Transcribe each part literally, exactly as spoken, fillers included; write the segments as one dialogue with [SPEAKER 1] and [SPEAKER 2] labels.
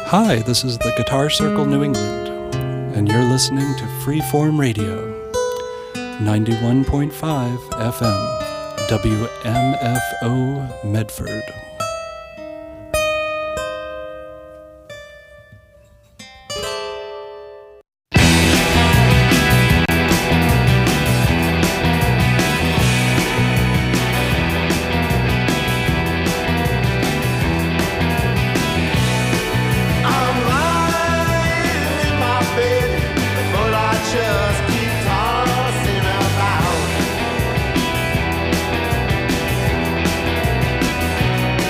[SPEAKER 1] Hi, this is the Guitar Circle New England, and you're listening to Freeform Radio, ninety-one point five F M, W M F O Medford.
[SPEAKER 2] Just keep tossing about.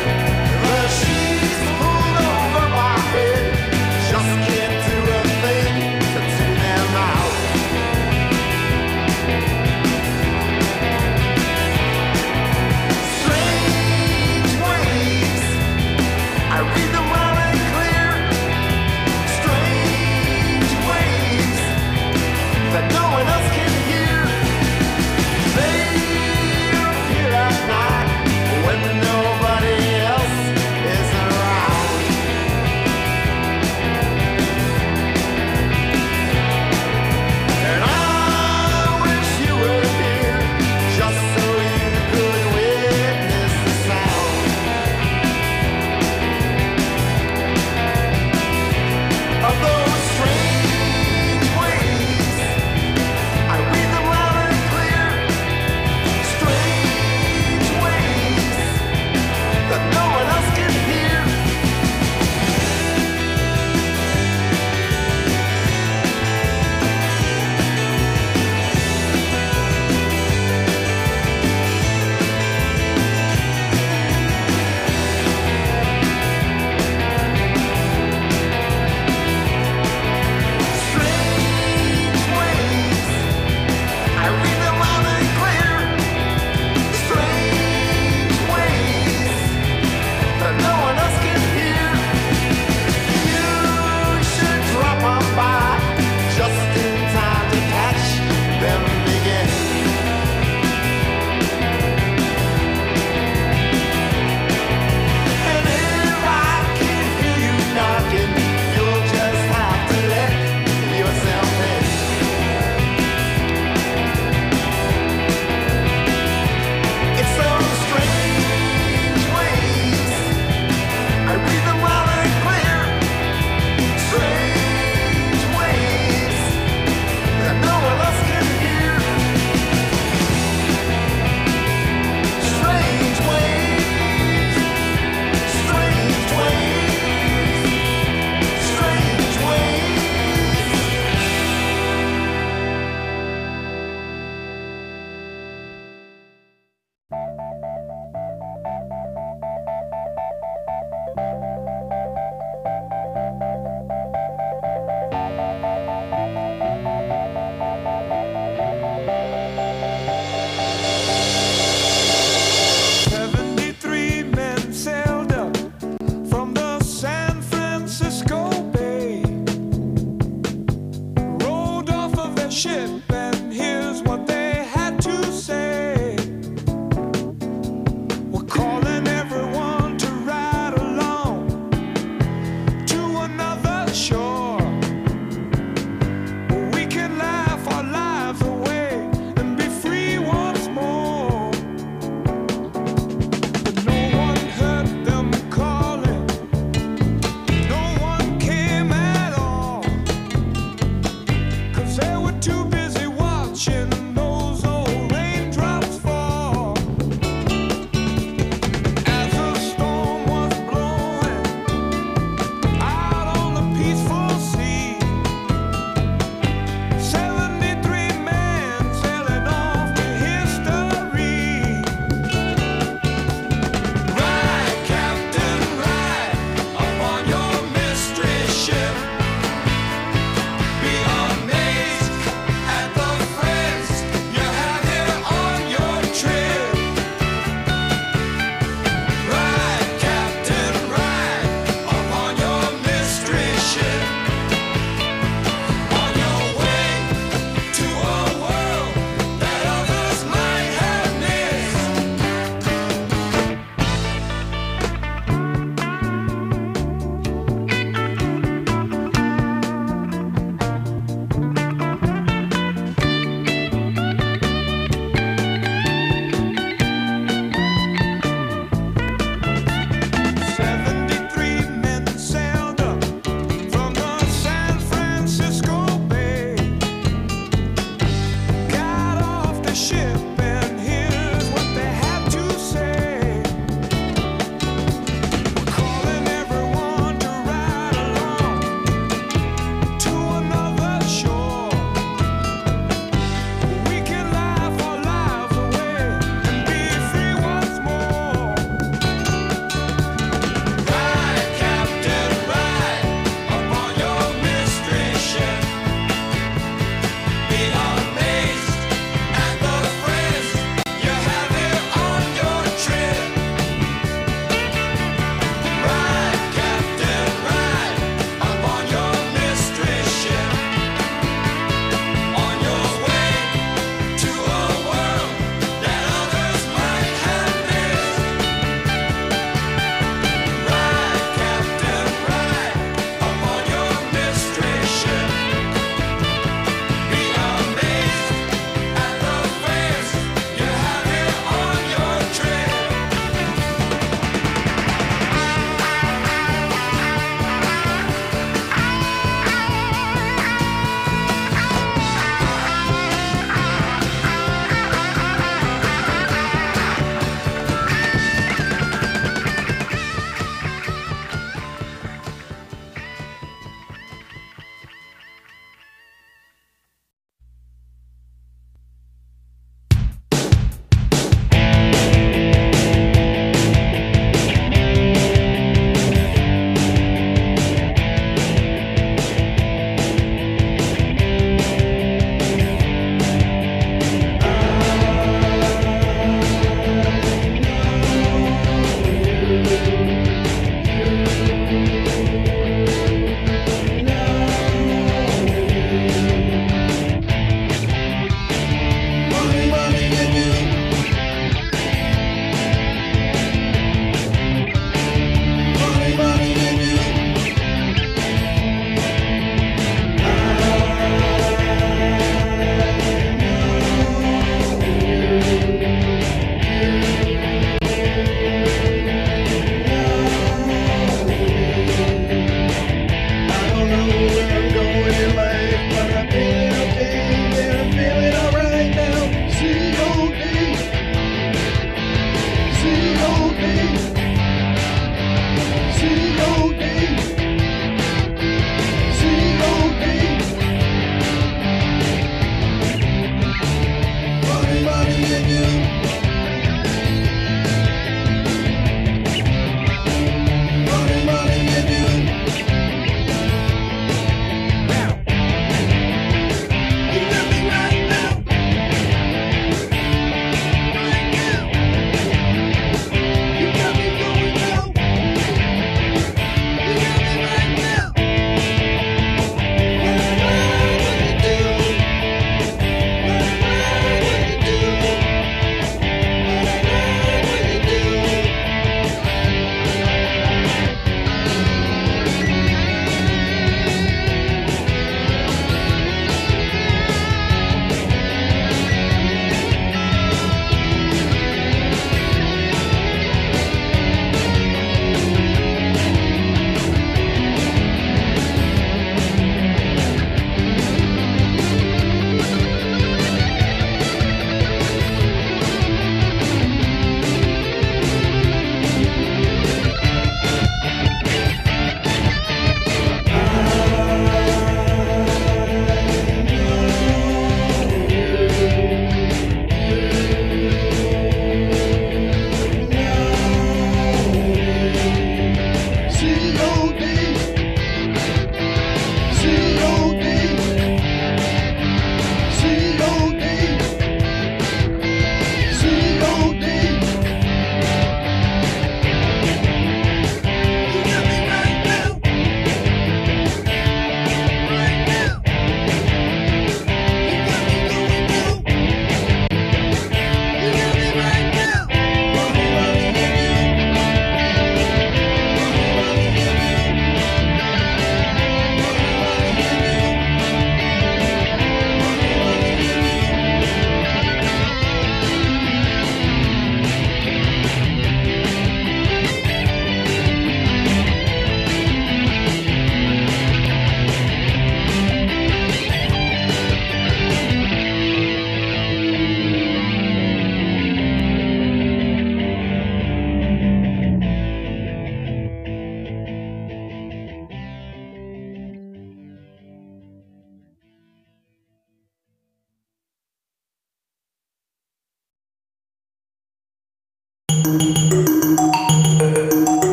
[SPEAKER 2] You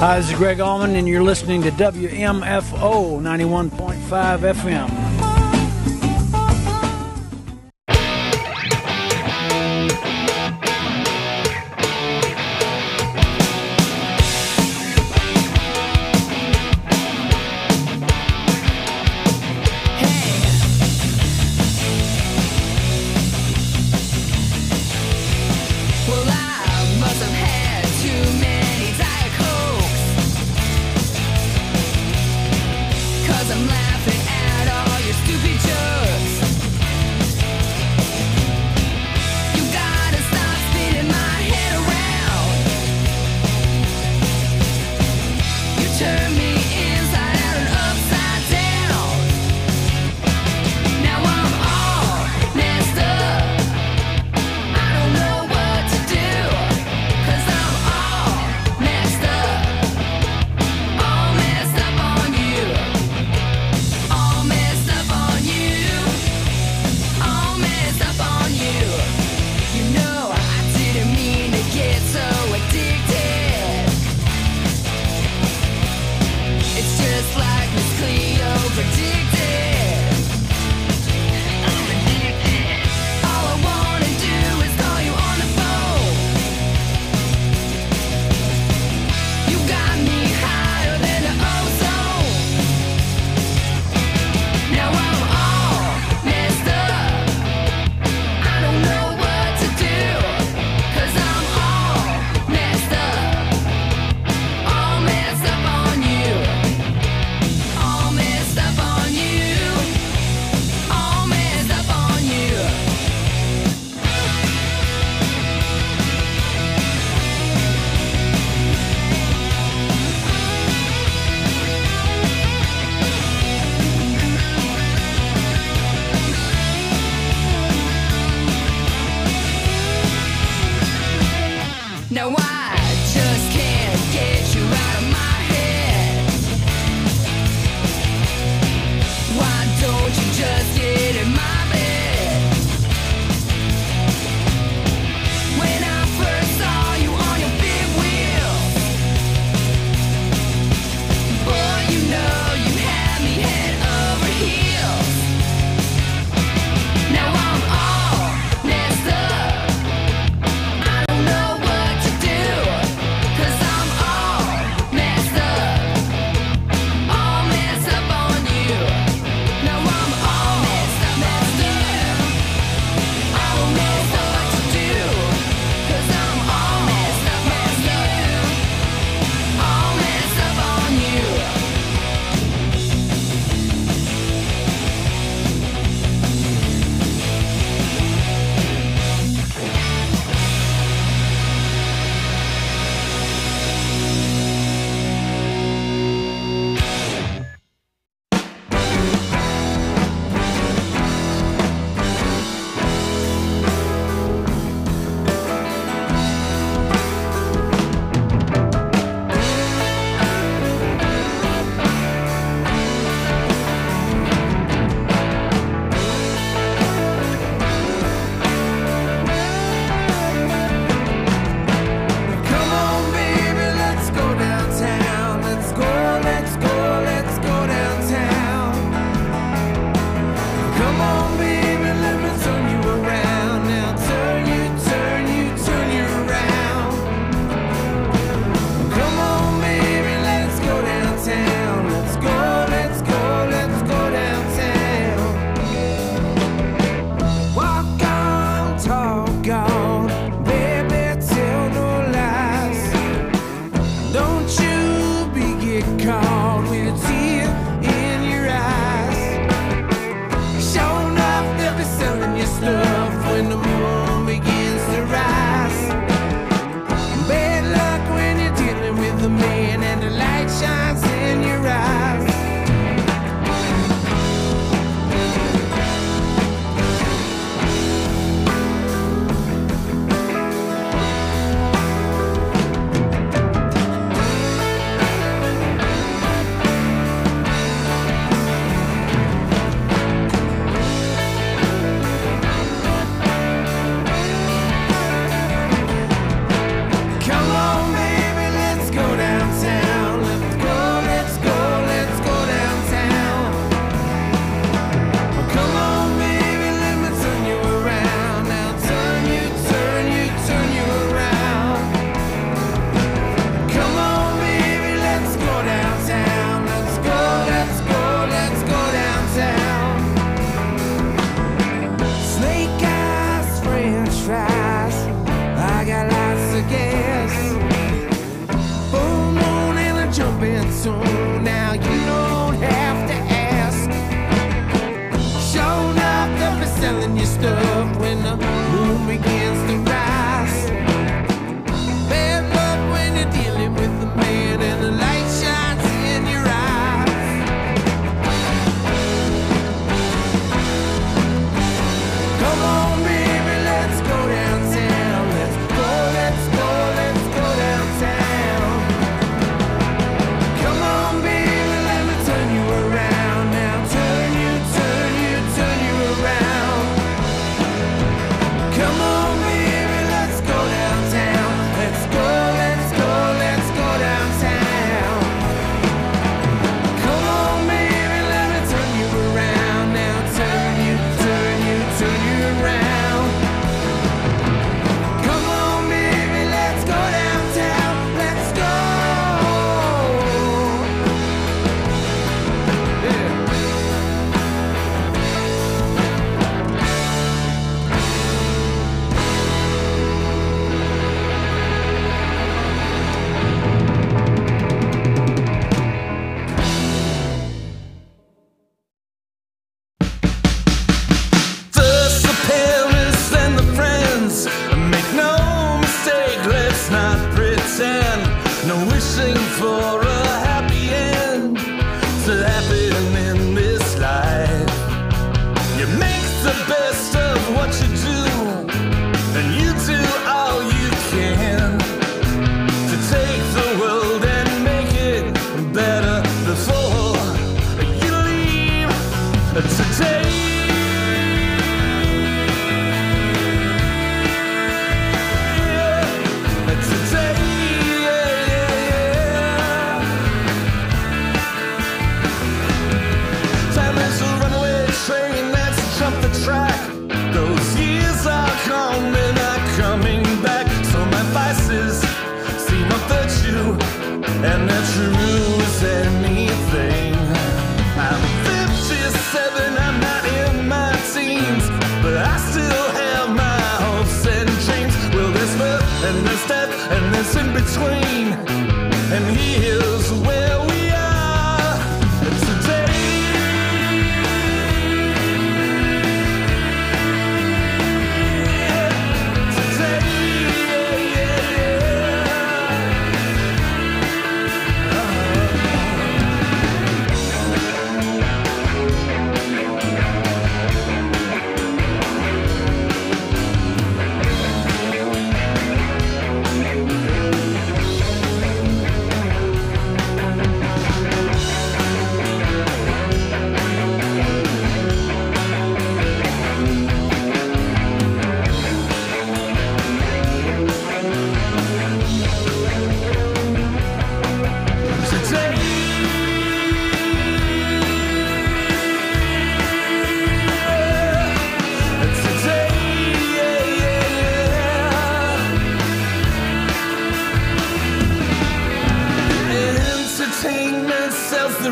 [SPEAKER 2] Hi, this is Greg Allman, and you're listening to W M F O ninety-one point five F M.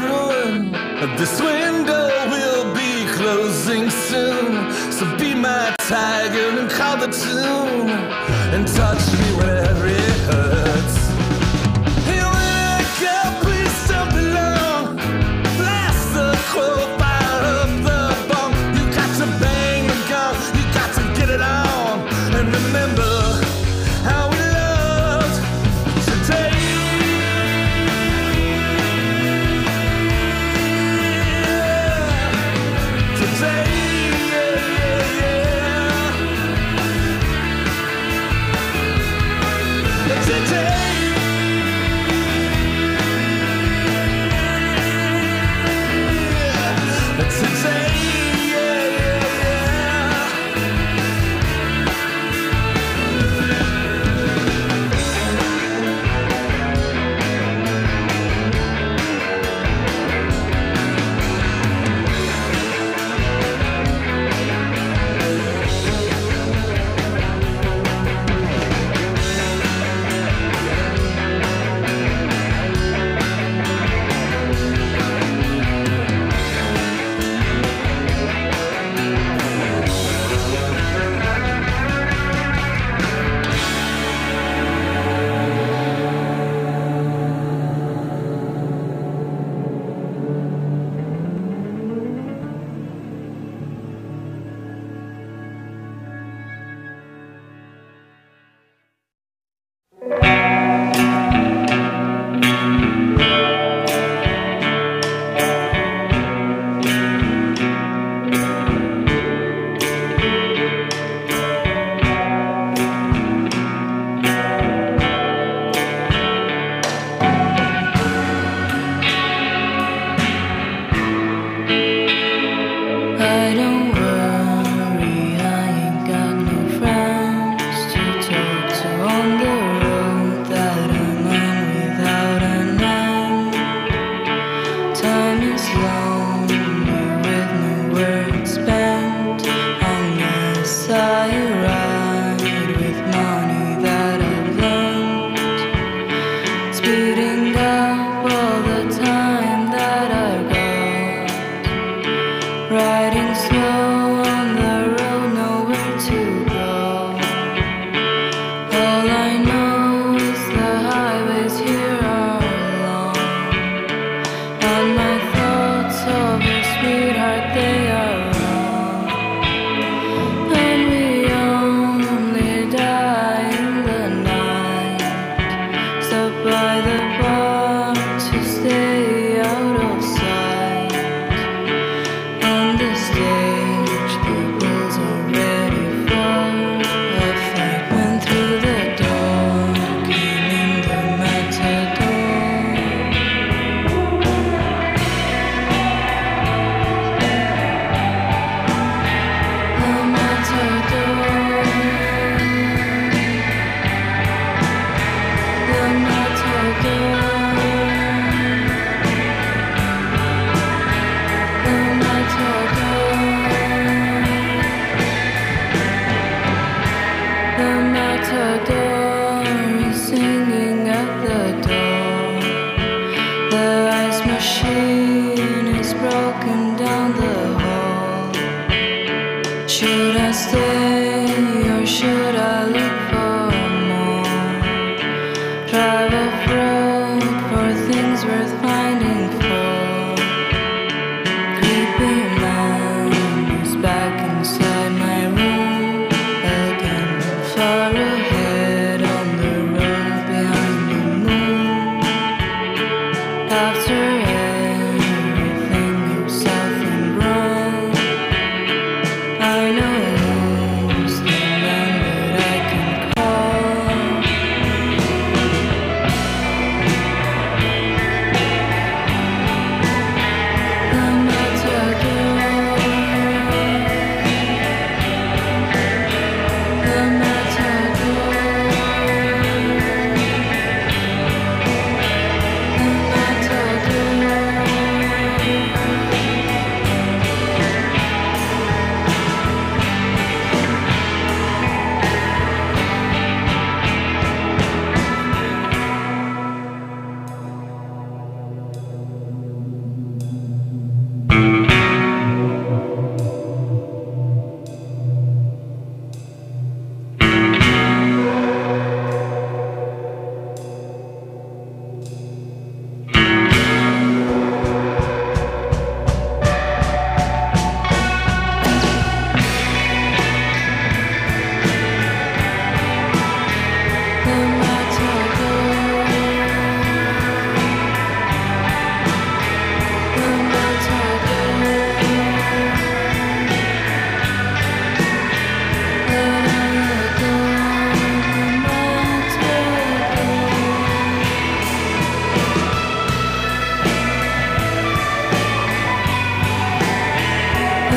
[SPEAKER 3] ruin. This window will be closing soon. So be my tiger and call the tune and touch me wherever it hurts. Hey, when I go, please don't be long. Blast the crow, fire up the bomb. You got to bang the gun, you got to get it on. And remember how we loved today. Today, yeah, yeah, yeah. Today.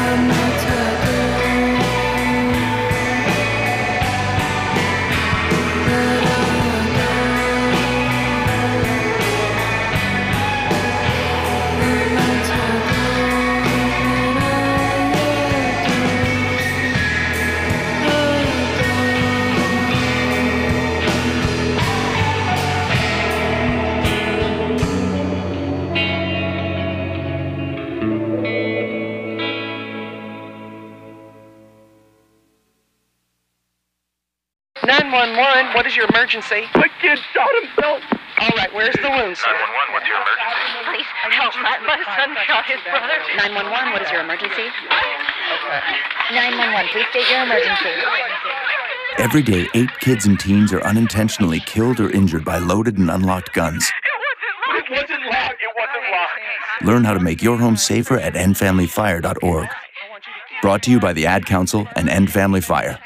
[SPEAKER 4] nine one one, what is your emergency?
[SPEAKER 5] My kid shot himself.
[SPEAKER 4] All right, where's the wound, sir?
[SPEAKER 6] nine one one, what's your emergency?
[SPEAKER 7] Please help. My, my son shot his brother.
[SPEAKER 8] nine one one, what is your emergency?
[SPEAKER 4] Okay.
[SPEAKER 8] nine one one, please state your emergency.
[SPEAKER 9] Every day, eight kids and teens are unintentionally killed or injured by loaded and unlocked guns.
[SPEAKER 5] It wasn't locked. It wasn't locked.
[SPEAKER 9] Learn how to make your home safer at end family fire dot org. Brought to you by the Ad Council and End Family Fire.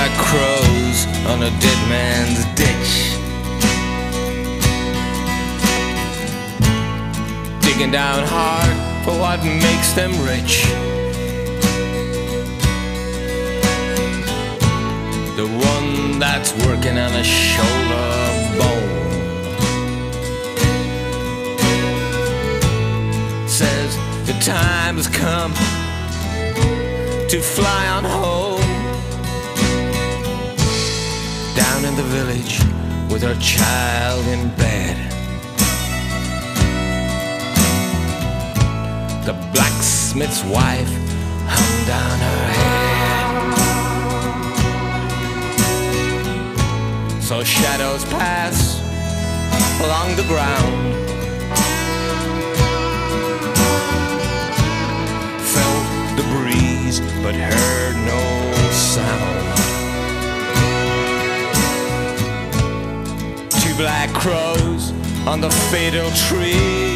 [SPEAKER 3] black crows on a dead man's ditch, digging down hard for what makes them rich. The one that's working on a shoulder bone says the time has come to fly on home. Down in the village with her child in bed, the blacksmith's wife hung down her head. So shadows pass along the ground, felt the breeze but heard no sound. Two black crows on the fatal tree,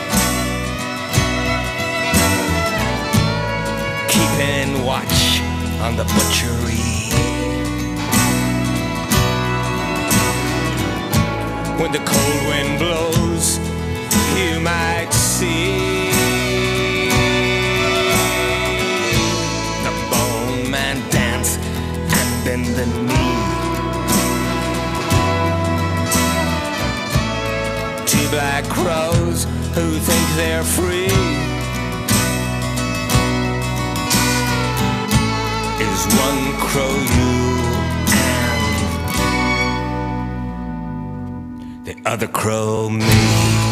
[SPEAKER 3] keeping watch on the butchery. When the cold wind blows, you might see the bone man dance and bend the knee. Two black crows who think they're free is one crow you and the other crow me.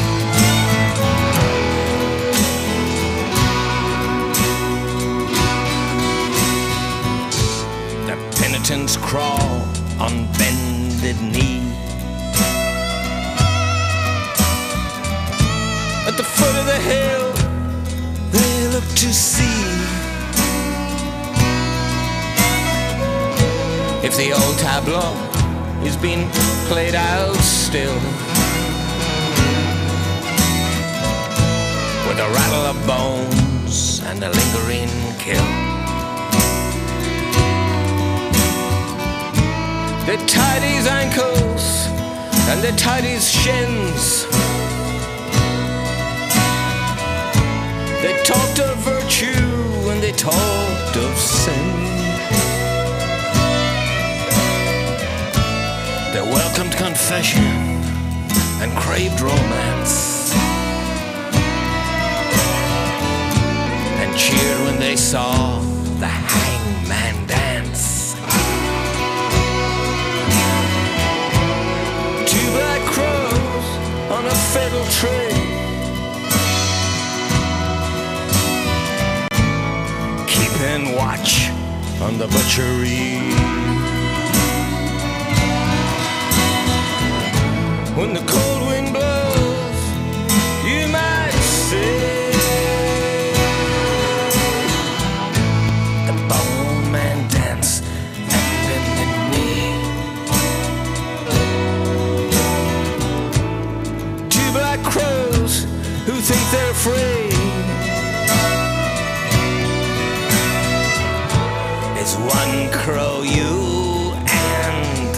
[SPEAKER 3] The penitents crawl on bended knee. At the foot of the hill they look to see if the old tableau is being played out still, with a rattle of bones and a lingering kill. They tied his ankles and they tied his shins. They talked of virtue and they talked of sin. They welcomed confession and craved romance, and cheered when they saw the hangman dance. Two black crows on a fatal tree, keeping watch on the butchery. When the cold wind blows, you might see the bone man dance and bend the knee. Two black crows who think they're free is one crow you and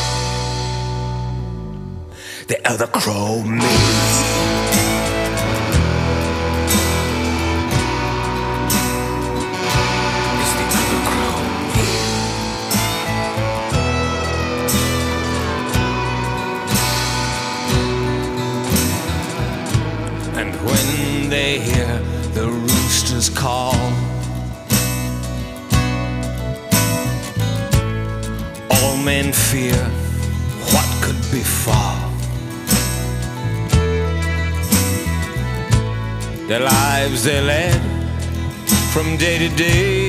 [SPEAKER 3] the other crow me. It's the other crow me. And when they hear the roosters call, all men fear what could befall. The lives they led from day to day,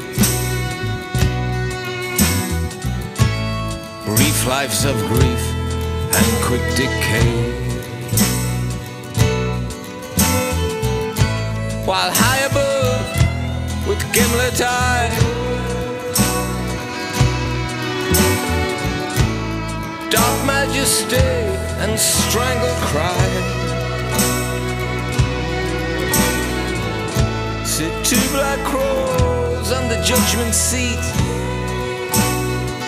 [SPEAKER 3] brief lives of grief and quick decay, while high above with gimlet eye, dark majesty and strangled cry, sit two black crows on the judgment seat,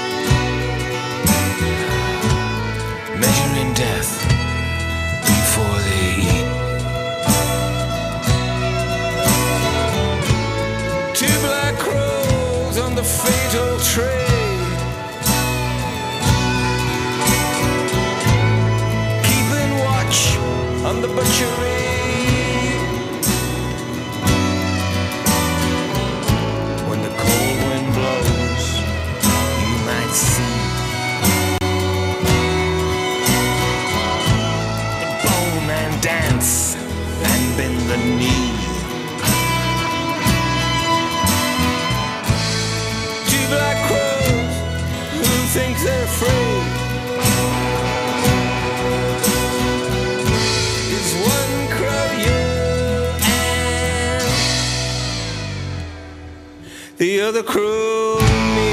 [SPEAKER 3] butchery. When the cold wind blows, you might see the bowman dance and bend the knee. Two black crows who think they're free. Is one crow you and the other crow me.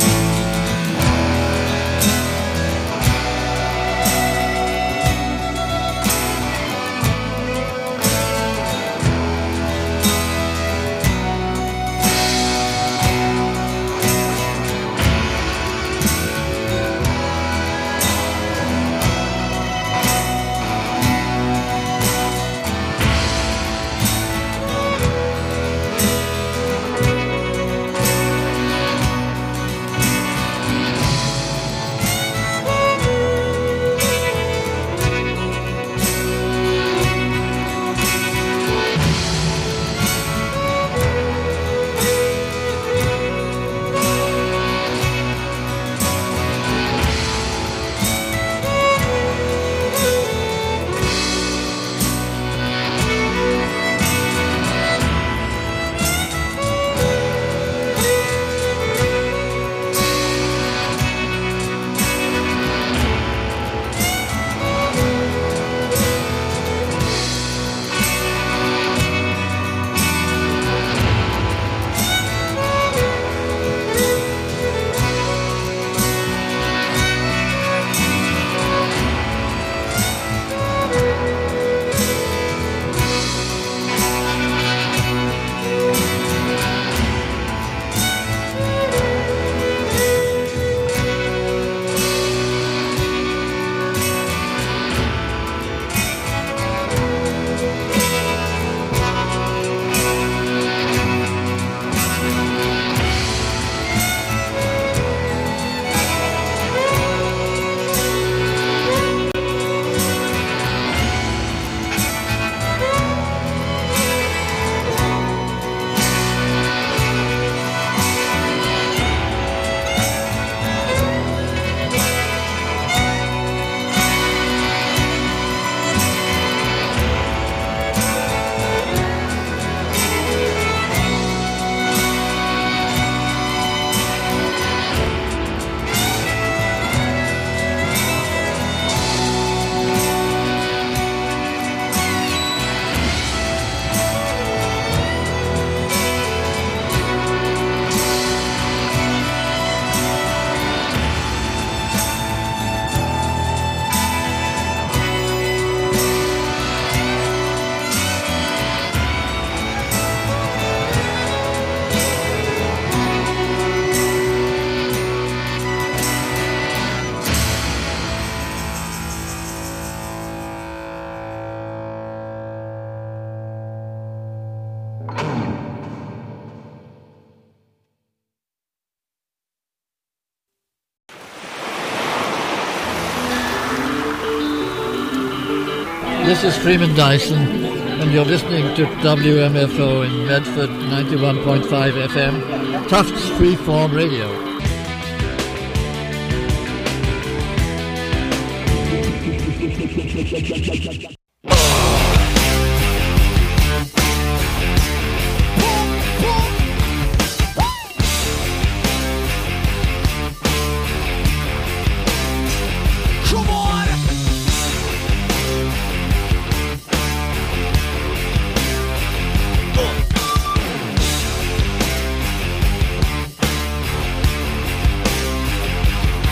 [SPEAKER 6] This is Freeman Dyson, and you're listening to W M F O in Medford, ninety-one point five F M, Tufts Freeform Radio.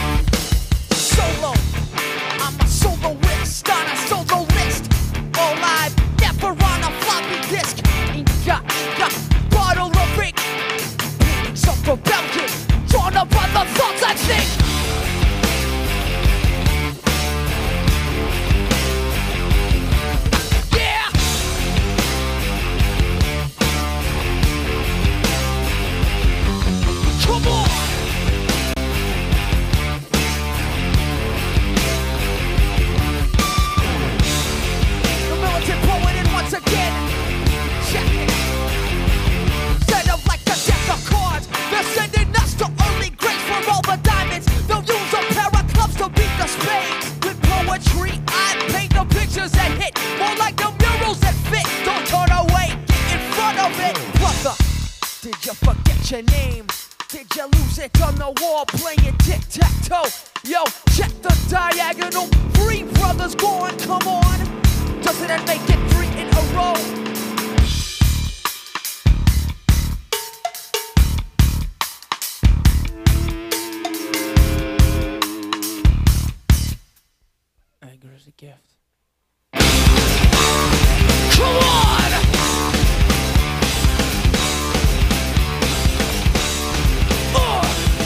[SPEAKER 10] Soloist, on a soloist, all shit. More like the murals that fit. Don't turn away, get in front of it. Brother, did you forget your name? Did you lose it on the wall playing tic-tac-toe? Yo, check the diagonal. Three brothers gone, come on. Doesn't that make it three in a row?
[SPEAKER 2] Anger is a gift.
[SPEAKER 10] Come on! Uh.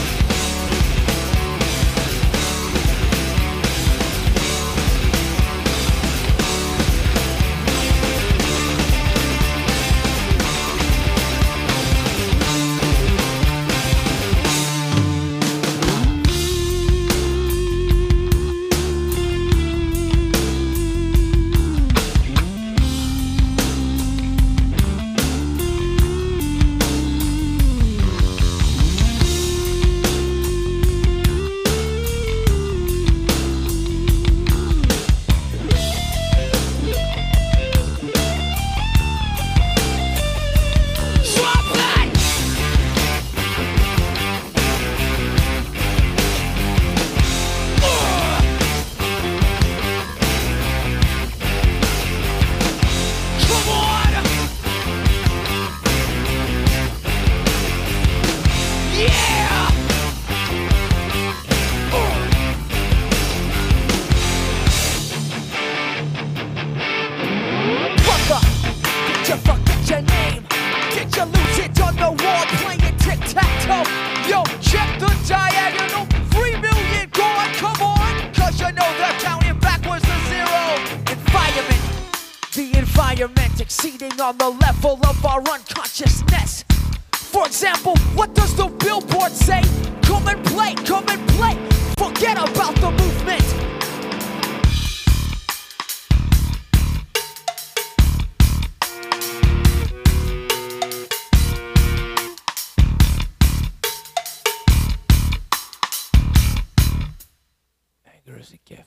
[SPEAKER 10] On the level of our unconsciousness. For example, what does the billboard say? Come and play, come and play. Forget about the movement.
[SPEAKER 2] Anger is a gift.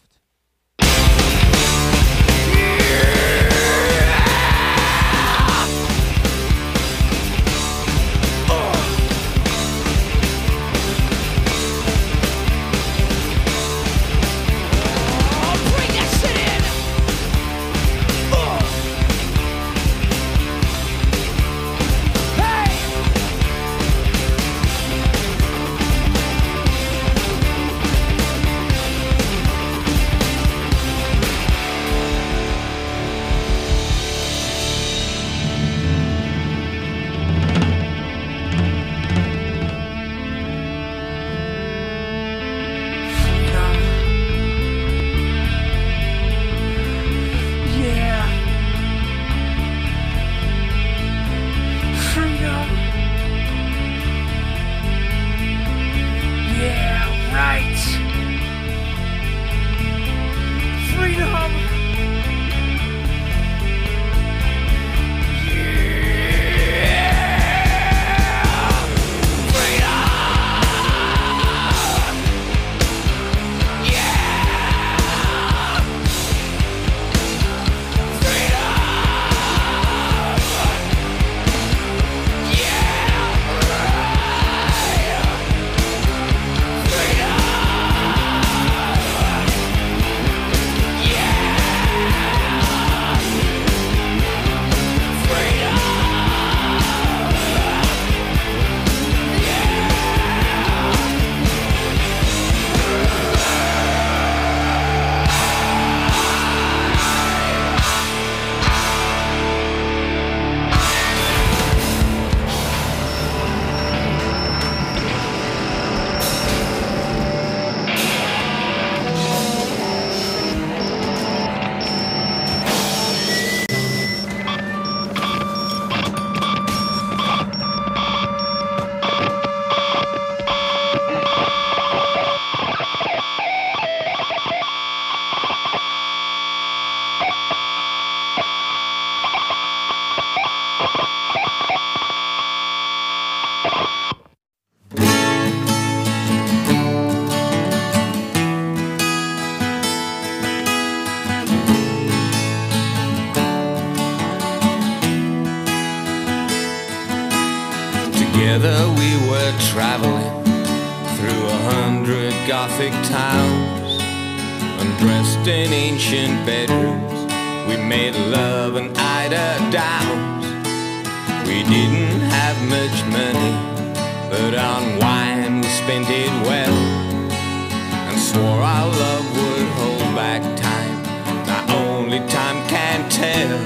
[SPEAKER 3] Together we were traveling through a hundred Gothic towns, undressed in ancient bedrooms. We made love and eider downs. We didn't have much money, but on wine we spent it well, and swore our love would hold back time. Now only time can tell,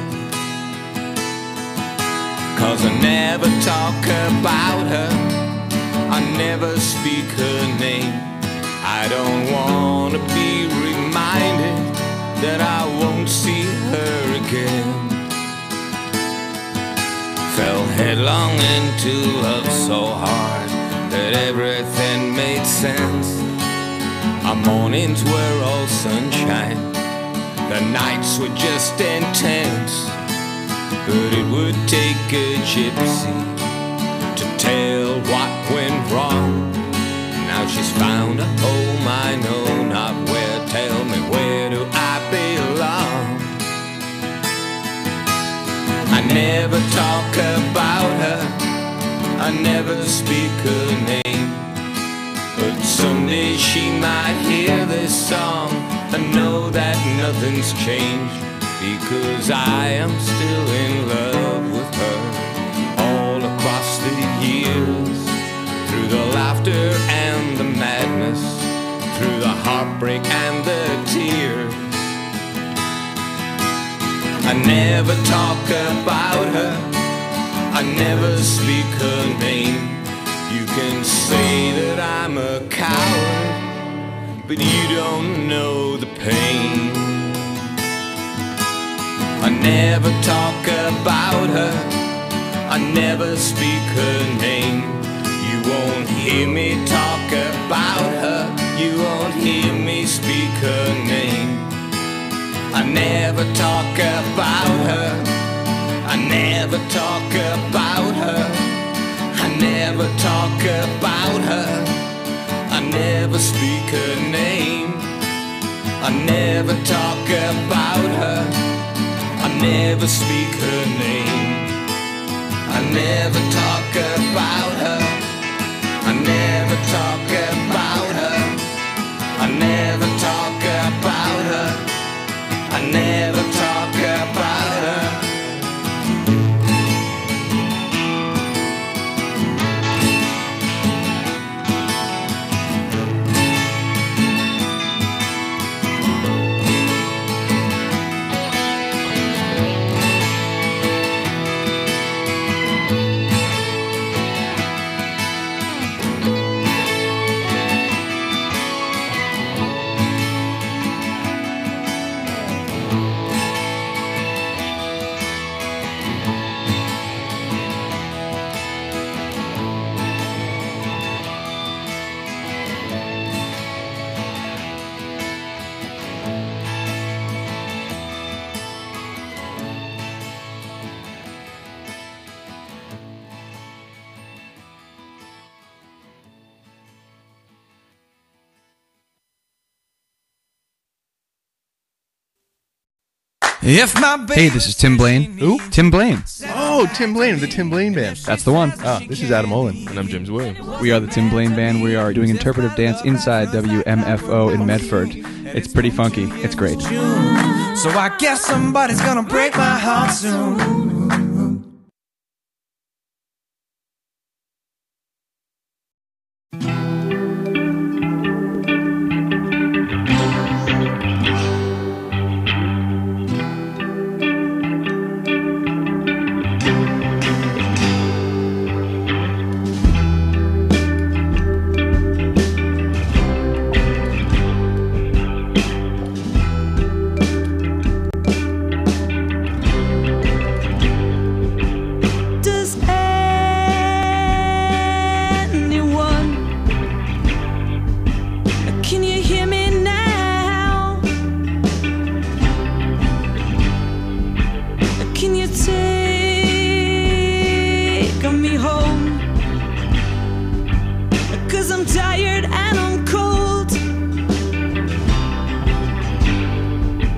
[SPEAKER 3] 'cause I never talk about her, I never speak her name. I don't want to be reminded that I won't see her again. Fell headlong into love so hard that everything made sense. Our mornings were all sunshine, the nights were just intense. But it would take a gypsy to tell what went wrong. Now she's found a home I know not where. Tell me, where do I belong? I never talk about her, I never speak her name, but someday she might hear this song and know that nothing's changed, because I am still in love with her. All across the years, through the laughter and the madness, through the heartbreak and the tears, I never talk about her, I never speak her name. You can say that I'm a coward, but you don't know the pain. I never talk about her, I never speak her name. You won't hear me talk about her, you won't hear me speak her name. I never talk about her, I never talk about her, I never talk about her, I never speak her name. I never talk about her, I never speak her name. I never talk about her, I never talk about her, I never talk about her, I never talk about her.
[SPEAKER 11] If my
[SPEAKER 12] Hey, this is Tim Blaine.
[SPEAKER 13] Who?
[SPEAKER 12] Tim Blaine.
[SPEAKER 13] Oh, Tim Blaine of the Tim Blaine Band.
[SPEAKER 12] That's the one.
[SPEAKER 13] Ah, this is Adam Olin.
[SPEAKER 14] And I'm James Williams.
[SPEAKER 12] We are the Tim Blaine Band. We are doing interpretive dance inside W M F O in Medford. It's pretty funky. It's great.
[SPEAKER 11] So I guess somebody's gonna break my heart soon.